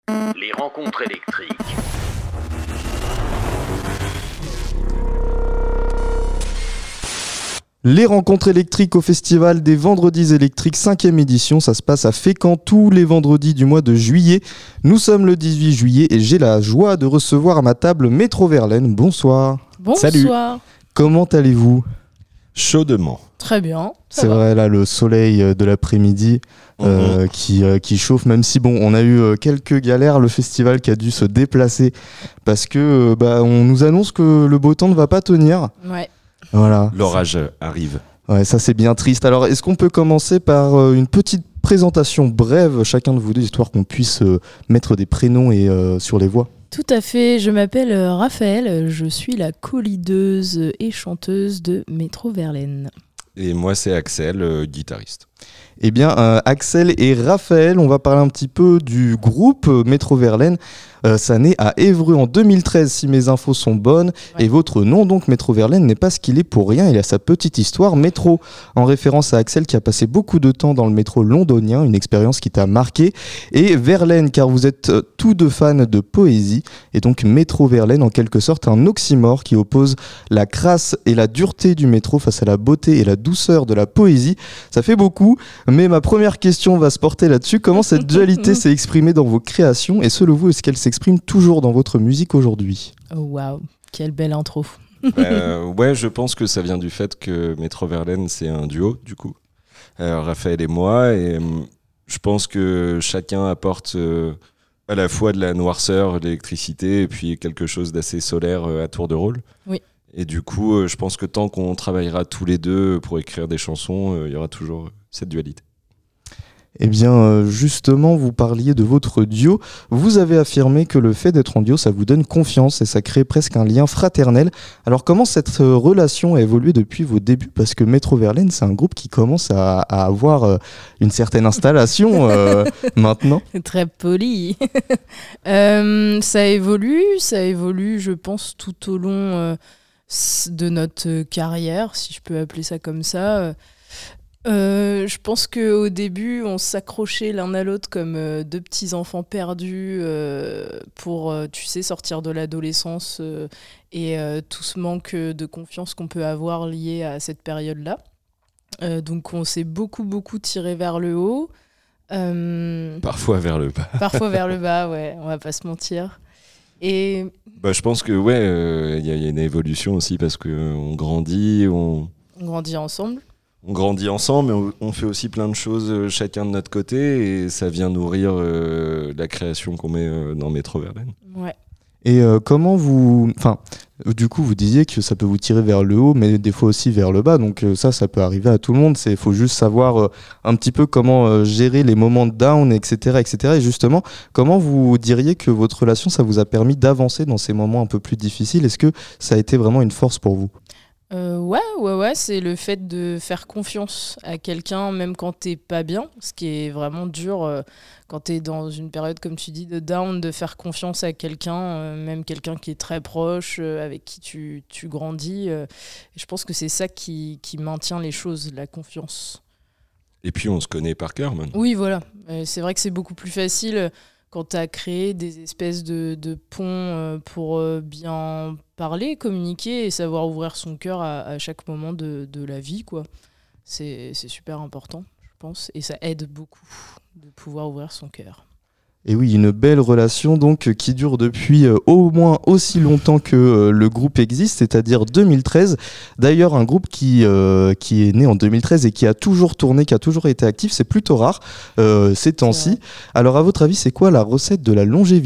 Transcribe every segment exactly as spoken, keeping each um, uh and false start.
Les rencontres électriques. Les rencontres électriques au Festival des Vendredis électriques, cinquième édition, ça se passe à Fécamp tous les vendredis du mois de juillet. Nous sommes le dix-huit juillet et j'ai la joie de recevoir à ma table Métro Verlaine. Bonsoir. Bonsoir. Salut. Comment allez-vous ? Chaudement. Très bien. C'est va. Vrai, là, le soleil de l'après-midi euh, mmh. qui, euh, qui chauffe, même si, bon, on a eu euh, quelques galères, le festival qui a dû se déplacer parce que, euh, bah, on nous annonce que le beau temps ne va pas tenir. Ouais. Voilà. L'orage arrive. Ouais, ça c'est bien triste. Alors, est-ce qu'on peut commencer par euh, une petite présentation brève, chacun de vous deux, histoire qu'on puisse euh, mettre des prénoms et, euh, sur les voix ? Tout à fait, je m'appelle Raphaël, je suis la co-leaduse et chanteuse de Métro Verlaine. Et moi c'est Axel, euh, guitariste. Eh bien, euh, Axel et Raphaël, on va parler un petit peu du groupe euh, Métro Verlaine. Euh, ça naît à Évreux en deux mille treize, si mes infos sont bonnes. Ouais. Et votre nom, donc, Métro Verlaine, n'est pas ce qu'il est pour rien. Il a sa petite histoire, Métro, en référence à Axel qui a passé beaucoup de temps dans le métro londonien, une expérience qui t'a marqué. Et Verlaine, car vous êtes euh, tous deux fans de poésie. Et donc, Métro Verlaine, en quelque sorte, un oxymore qui oppose la crasse et la dureté du métro face à la beauté et la douceur de la poésie. Ça fait beaucoup. Mais ma première question va se porter là-dessus. Comment cette dualité s'est exprimée dans vos créations et selon vous, est-ce qu'elle s'exprime toujours dans votre musique aujourd'hui ? Oh waouh, quelle belle intro. euh, Ouais, je pense que ça vient du fait que Métro Verlaine, c'est un duo, du coup. Euh, Raphaël et moi. Et euh, je pense que chacun apporte euh, à la fois de la noirceur, de l'électricité et puis quelque chose d'assez solaire euh, à tour de rôle. Oui. Et du coup, euh, je pense que tant qu'on travaillera tous les deux pour écrire des chansons, euh, il y aura toujours cette dualité. Eh bien, euh, justement, vous parliez de votre duo. Vous avez affirmé que le fait d'être en duo, ça vous donne confiance et ça crée presque un lien fraternel. Alors, comment cette euh, relation a évolué depuis vos débuts ? Parce que Métro Verlaine, c'est un groupe qui commence à, à avoir euh, une certaine installation euh, maintenant. Très poli. euh, ça évolue, ça évolue, je pense, tout au long euh, de notre carrière, si je peux appeler ça comme ça. Euh, je pense qu'au début, on s'accrochait l'un à l'autre comme euh, deux petits enfants perdus euh, pour, euh, tu sais, sortir de l'adolescence euh, et euh, tout ce manque de confiance qu'on peut avoir lié à cette période-là. Euh, donc, on s'est beaucoup, beaucoup tiré vers le haut. Euh, parfois vers le bas. Parfois vers le bas, ouais, on va pas se mentir. Et... Bah, je pense que, ouais, il euh, y, y a une évolution aussi parce qu'on grandit, on... on grandit ensemble. On grandit ensemble, mais on fait aussi plein de choses euh, chacun de notre côté et ça vient nourrir euh, la création qu'on met euh, dans Métro Verlaine. Ouais. Et euh, comment vous... Enfin, du coup, vous disiez que ça peut vous tirer vers le haut, mais des fois aussi vers le bas. Donc euh, ça, ça peut arriver à tout le monde. Il faut juste savoir euh, un petit peu comment euh, gérer les moments de down, et cetera, et cetera. Et justement, comment vous diriez que votre relation, ça vous a permis d'avancer dans ces moments un peu plus difficiles ? Est-ce que ça a été vraiment une force pour vous ? Euh, ouais, ouais, ouais, c'est le fait de faire confiance à quelqu'un, même quand t'es pas bien, ce qui est vraiment dur euh, quand t'es dans une période, comme tu dis, de down, de faire confiance à quelqu'un, euh, même quelqu'un qui est très proche, euh, avec qui tu, tu grandis. Euh, et je pense que c'est ça qui, qui maintient les choses, la confiance. Et puis on se connaît par cœur maintenant. Oui, voilà. Euh, c'est vrai que c'est beaucoup plus facile quand tu as créé des espèces de, de ponts euh, pour euh, bien parler, communiquer et savoir ouvrir son cœur à, à chaque moment de, de la vie, quoi. C'est, c'est super important, je pense, et ça aide beaucoup de pouvoir ouvrir son cœur. Et oui, une belle relation donc qui dure depuis euh, au moins aussi longtemps que euh, le groupe existe, c'est-à-dire deux mille treize. D'ailleurs, un groupe qui, euh, qui est né en deux mille treize et qui a toujours tourné, qui a toujours été actif, c'est plutôt rare euh, ces temps-ci. Alors à votre avis, c'est quoi la recette de la longévité ?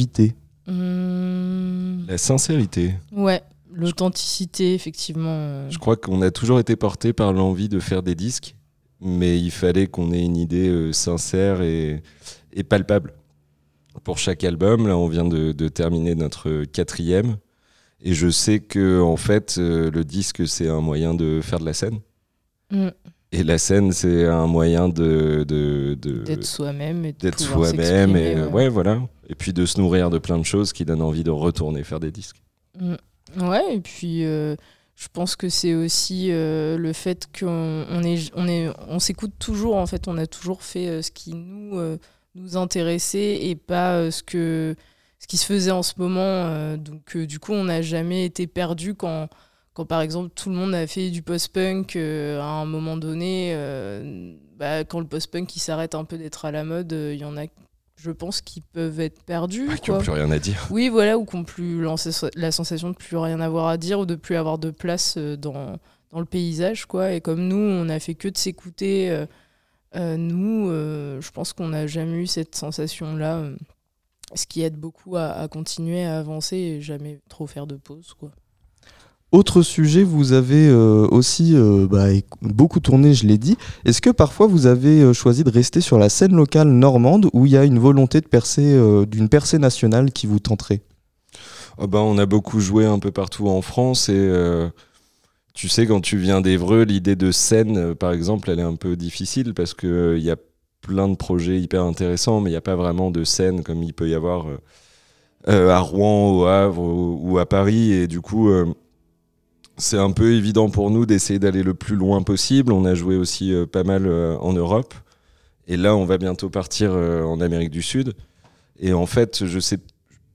Mmh... La sincérité. Ouais, l'authenticité, effectivement. Je crois qu'on a toujours été porté par l'envie de faire des disques, mais il fallait qu'on ait une idée euh, sincère et, et palpable. Pour chaque album, là on vient de, de terminer notre quatrième et je sais que en fait euh, le disque c'est un moyen de faire de la scène mm. et la scène c'est un moyen de, de, de d'être soi-même et de d'être pouvoir soi-même et ouais. ouais voilà et puis de se nourrir de plein de choses qui donnent envie de retourner faire des disques. Mm. Ouais, et puis euh, je pense que c'est aussi euh, le fait qu'on on est, on est, on s'écoute toujours en fait, on a toujours fait euh, ce qui nous euh, nous intéresser et pas euh, ce, que, ce qui se faisait en ce moment. Euh, donc, euh, du coup, on n'a jamais été perdu quand, quand, par exemple, tout le monde a fait du post-punk euh, à un moment donné. Euh, bah, quand le post-punk il s'arrête un peu d'être à la mode, il euh, y en a, je pense, qui peuvent être perdus. Ouais, qui n'ont plus rien à dire. Oui, voilà, ou qui n'ont plus la sensation de plus rien avoir à dire ou de plus avoir de place dans, dans le paysage, quoi. Et comme nous, on n'a fait que de s'écouter, euh, euh, nous, euh, je pense qu'on n'a jamais eu cette sensation-là, euh, ce qui aide beaucoup à, à continuer à avancer et jamais trop faire de pause, quoi. Autre sujet, vous avez euh, aussi euh, bah, beaucoup tourné, je l'ai dit. Est-ce que parfois vous avez euh, choisi de rester sur la scène locale normande où il y a une volonté de percer, euh, d'une percée nationale qui vous tenterait ? Oh bah, on a beaucoup joué un peu partout en France et euh, tu sais, quand tu viens d'Évreux, l'idée de scène, euh, par exemple, elle est un peu difficile parce qu'il euh, y a plein de projets hyper intéressants, mais il n'y a pas vraiment de scène comme il peut y avoir euh, euh, à Rouen, au Havre ou, ou à Paris. Et du coup... Euh, c'est un peu évident pour nous d'essayer d'aller le plus loin possible. On a joué aussi euh, pas mal euh, en Europe. Et là, on va bientôt partir euh, en Amérique du Sud. Et en fait, je sais,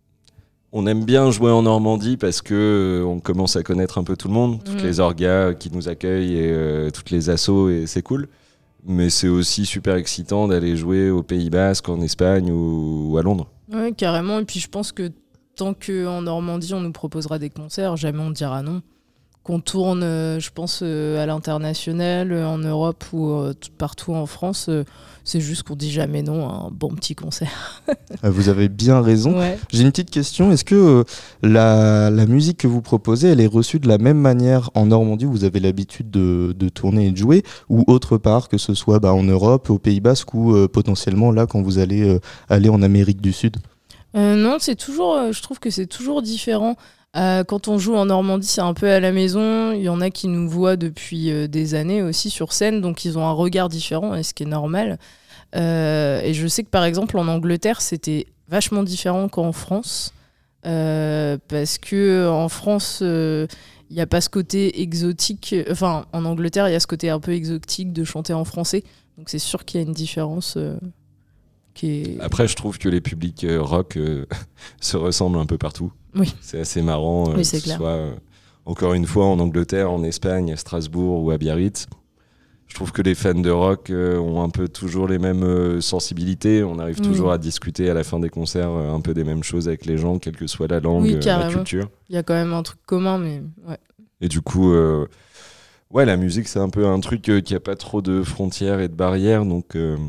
on aime bien jouer en Normandie parce que euh, on commence à connaître un peu tout le monde, toutes Mmh. les orgas qui nous accueillent et euh, toutes les assos, et c'est cool. Mais c'est aussi super excitant d'aller jouer au Pays Basque, en Espagne ou, ou à Londres. Oui, carrément. Et puis je pense que tant qu'en Normandie, on nous proposera des concerts, jamais on dira non. Qu'on tourne, euh, je pense, euh, à l'international, euh, en Europe ou euh, tout, partout en France, euh, c'est juste qu'on dit jamais non à un bon petit concert. Vous avez bien raison. Ouais. J'ai une petite question. Est-ce que euh, la, la musique que vous proposez, elle est reçue de la même manière en Normandie où vous avez l'habitude de, de tourner et de jouer, ou autre part, que ce soit bah, en Europe, au Pays Basque ou euh, potentiellement là quand vous allez euh, aller en Amérique du Sud ? Euh, non, c'est toujours, euh, je trouve que c'est toujours différent. Euh, quand on joue en Normandie, c'est un peu à la maison. Il y en a qui nous voient depuis euh, des années aussi sur scène, donc ils ont un regard différent, et ce qui est normal. Euh, et je sais que par exemple en Angleterre, c'était vachement différent qu'en France, euh, parce que en France, il euh, n'y a pas ce côté exotique. Enfin, en Angleterre, il y a ce côté un peu exotique de chanter en français. Donc c'est sûr qu'il y a une différence. Euh, qui est... Après, je trouve que les publics euh, rock euh, se ressemblent un peu partout. Oui. C'est assez marrant, euh, Oui, que c'est ce clair. soit euh, encore une fois en Angleterre, en Espagne, à Strasbourg ou à Biarritz. Je trouve que les fans de rock euh, ont un peu toujours les mêmes euh, sensibilités. On arrive Oui. toujours à discuter à la fin des concerts euh, un peu des mêmes choses avec les gens, quelle que soit la langue, Oui, euh, la carrément. culture. Il y a quand même un truc commun, mais ouais. Et du coup, euh, ouais, la musique, c'est un peu un truc euh, qui a pas trop de frontières et de barrières. Donc, euh,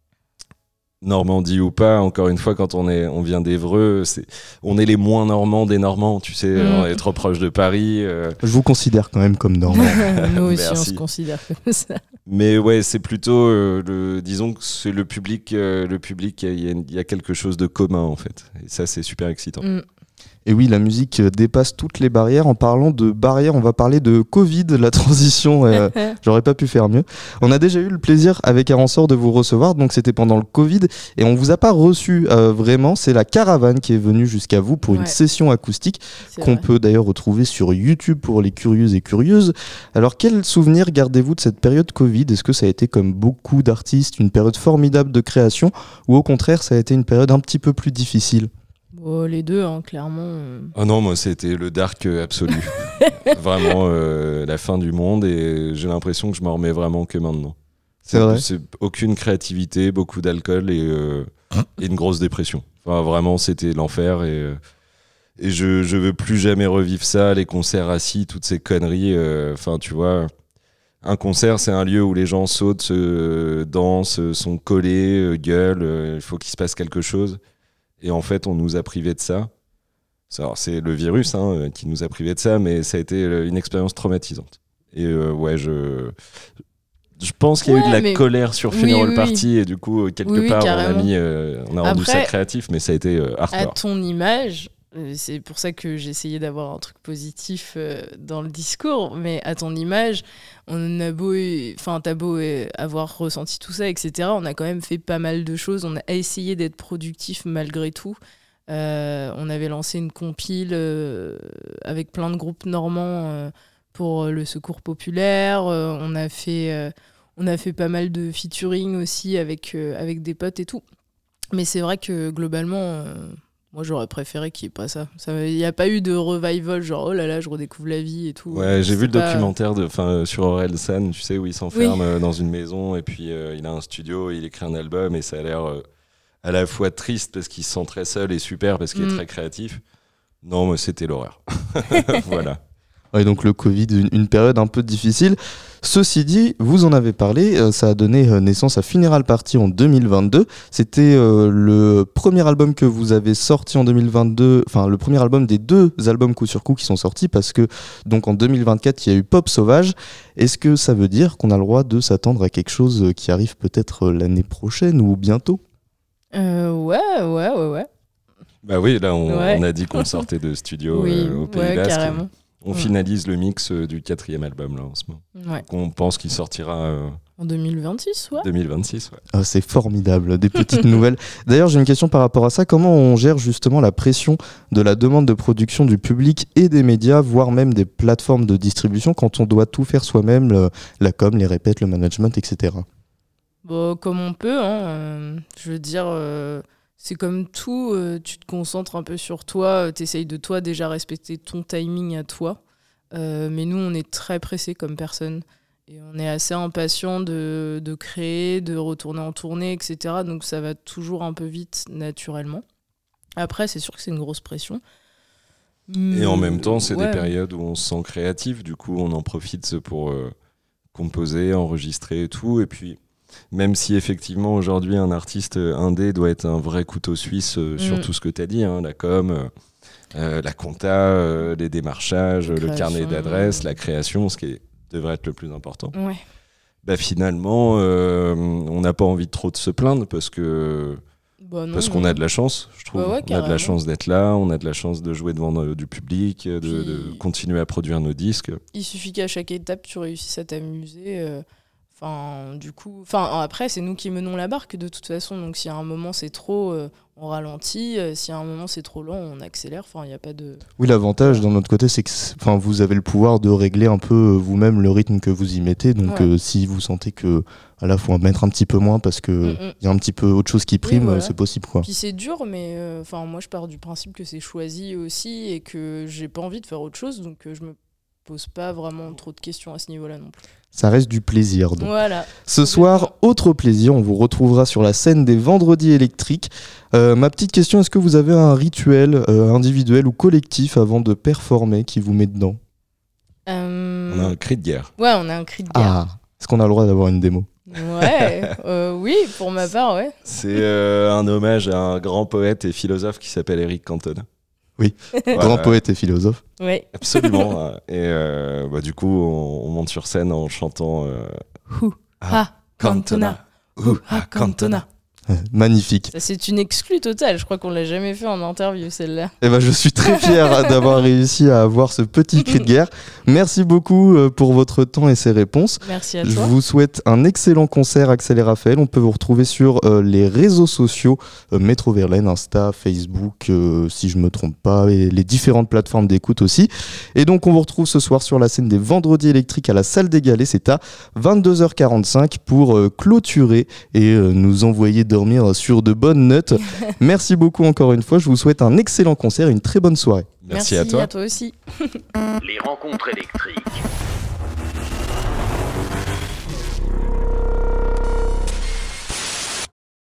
Normandie ou pas, encore une fois, quand on, est, on vient d'Évreux, c'est, on est les moins normands des Normands, tu sais, Mm. on est trop proche de Paris. euh, Je vous considère quand même comme normand. Nous aussi, on Merci. se considère comme ça. Mais ouais, c'est plutôt, euh, le, disons que c'est le public, euh, le public, il y, a- il y a quelque chose de commun en fait. Et ça, c'est super excitant. Mm. Et oui, la musique euh, dépasse toutes les barrières. En parlant de barrières, on va parler de Covid, la transition. euh, J'aurais pas pu faire mieux. On a déjà eu le plaisir avec Aransor de vous recevoir, donc c'était pendant le Covid, et on vous a pas reçu euh, vraiment. C'est la caravane qui est venue jusqu'à vous pour une Ouais. session acoustique C'est qu'on vrai. peut d'ailleurs retrouver sur YouTube pour les curieux et curieuses. Alors, quel souvenir gardez-vous de cette période Covid ? Est-ce que ça a été, comme beaucoup d'artistes, une période formidable de création, ou au contraire, ça a été une période un petit peu plus difficile ? Bon, les deux, hein, clairement. euh. Oh non, moi, c'était le dark euh, absolu. Vraiment, euh, la fin du monde, et j'ai l'impression que je m'en remets vraiment que maintenant. C'est vrai ? C'est aucune créativité, beaucoup d'alcool et, euh, et une grosse dépression. Enfin, vraiment, c'était l'enfer, et, euh, et je, je veux plus jamais revivre ça, les concerts assis, toutes ces conneries. euh, Enfin, tu vois, un concert, c'est un lieu où les gens sautent, se dansent, sont collés, euh, gueulent, euh, il faut qu'il se passe quelque chose. Et en fait, on nous a privés de ça. Alors, c'est le virus hein, euh, qui nous a privés de ça, mais ça a été euh, une expérience traumatisante. Et euh, ouais, je... Je pense qu'il y a eu Ouais, de la mais- colère sur oui, Funeral oui, Party, et du coup, euh, quelque Oui, oui, part, on a, carrément. mis, euh, on a rendu Après, ça créatif, mais ça a été euh, À hardcore. ton image, euh, c'est pour ça que j'ai essayé d'avoir un truc positif euh, dans le discours, mais à ton image, on a beau, enfin, t'as beau euh, avoir ressenti tout ça, et cetera. On a quand même fait pas mal de choses. On a essayé d'être productif malgré tout. Euh, on avait lancé une compile euh, avec plein de groupes normands euh, pour euh, le Secours populaire. Euh, on a fait, euh, on a fait pas mal de featuring aussi avec euh, avec des potes et tout. Mais c'est vrai que globalement, euh, moi j'aurais préféré qu'il n'y ait pas ça. Il n'y a pas eu de revival, genre oh là là, je redécouvre la vie et tout. Ouais, j'ai C'est vu le pas... documentaire de, fin, sur Orelsan, tu sais, où il s'enferme oui. dans une maison et puis euh, il a un studio, il écrit un album et ça a l'air euh, à la fois triste parce qu'il se sent très seul et super parce qu'il mm. est très créatif. Non, mais c'était l'horreur. Voilà. Ouais, donc le Covid, une, une période un peu difficile. Ceci dit, vous en avez parlé, euh, ça a donné euh, naissance à Funeral Party en deux mille vingt-deux. C'était euh, le premier album que vous avez sorti en deux mille vingt-deux, enfin le premier album des deux albums coup sur coup qui sont sortis, parce que donc en deux mille vingt-quatre, il y a eu Pop Sauvage. Est-ce que ça veut dire qu'on a le droit de s'attendre à quelque chose qui arrive peut-être l'année prochaine ou bientôt ? euh, Ouais, ouais, ouais, ouais. Bah oui, là on, ouais. on a dit qu'on sortait de studio oui, euh, au Pays ouais, Basque. Carrément. On ouais. finalise le mix euh, du quatrième album là en ce moment. Ouais. On pense qu'il sortira euh, en deux mille vingt-six, ouais. deux mille vingt-six, ouais. Oh, c'est formidable, des petites nouvelles. D'ailleurs, j'ai une question par rapport à ça. Comment on gère justement la pression de la demande de production du public et des médias, voire même des plateformes de distribution, quand on doit tout faire soi-même, le, la com, les répètes, le management, et cetera. Bon, comme on peut, hein, euh, je veux dire... Euh... C'est comme tout, euh, tu te concentres un peu sur toi, euh, tu essayes de toi déjà respecter ton timing à toi. Euh, mais nous, on est très pressés comme personne. Et on est assez impatients de, de créer, de retourner en tournée, et cetera. Donc ça va toujours un peu vite, naturellement. Après, c'est sûr que c'est une grosse pression. Et en même temps, c'est ouais. des périodes où on se sent créatif. Du coup, on en profite pour euh, composer, enregistrer et tout. Et puis... Même si effectivement aujourd'hui un artiste indé doit être un vrai couteau suisse euh, sur mmh. tout ce que tu as dit, hein, la com, euh, la compta, euh, les démarchages, le carnet d'adresses, la création, ce qui est, devrait être le plus important. Ouais. Bah, finalement, euh, on n'a pas envie de trop de se plaindre parce que bah non, parce qu'on a de la chance, je trouve. Bah ouais, on a de la chance d'être là, on a de la chance de jouer devant euh, du public, de, de continuer à produire nos disques. Il suffit qu'à chaque étape tu réussisses à t'amuser. Euh... Enfin, du coup, enfin, après, c'est nous qui menons la barque de toute façon. Donc, si à un moment c'est trop, euh, on ralentit. Euh, si à un moment c'est trop lent, on accélère. Enfin, il n'y a pas de. Oui, l'avantage d'un autre côté, c'est que, enfin, vous avez le pouvoir de régler un peu vous-même le rythme que vous y mettez. Donc, ouais. euh, si vous sentez que, là, faut en mettre un petit peu moins parce que il mm-hmm. y a un petit peu autre chose qui prime, oui, voilà. c'est possible, quoi. Puis c'est dur, mais enfin, euh, moi, je pars du principe que c'est choisi aussi et que j'ai pas envie de faire autre chose. Donc, euh, je me pose pas vraiment trop de questions à ce niveau-là non plus. Ça reste du plaisir. Donc. Voilà. Ce soir, autre plaisir, on vous retrouvera sur la scène des Vendredis électriques. Euh, ma petite question, est-ce que vous avez un rituel euh, individuel ou collectif avant de performer qui vous met dedans ? euh... On a un cri de guerre. Ouais, on a un cri de guerre. Ah, est-ce qu'on a le droit d'avoir une démo ? Ouais, euh, oui, pour ma part, ouais. C'est euh, un hommage à un grand poète et philosophe qui s'appelle Eric Cantona. Oui, voilà. Grand poète et philosophe. Oui. Absolument. Et euh, bah, du coup, on, on monte sur scène en chantant euh, Hu ha Cantona. Hu ha Cantona. Magnifique. Ça, c'est une exclue totale. Je crois qu'on l'a jamais fait en interview, celle-là. Eh ben, je suis très fier d'avoir réussi à avoir ce petit cri de guerre. Merci beaucoup pour votre temps et ces réponses. Merci à toi. Je vous souhaite un excellent concert, Axel et Raphaël. On peut vous retrouver sur euh, les réseaux sociaux euh, Métro Verlaine, Insta, Facebook, euh, si je me trompe pas, et les différentes plateformes d'écoute aussi. Et donc, on vous retrouve ce soir sur la scène des Vendredis électriques à la Salle des Galets. C'est à vingt-deux heures quarante-cinq pour euh, clôturer et euh, nous envoyer dormir sur de bonnes notes. Merci beaucoup encore une fois. Je vous souhaite un excellent concert et une très bonne soirée. Merci, Merci à toi. À toi aussi. Les rencontres électriques.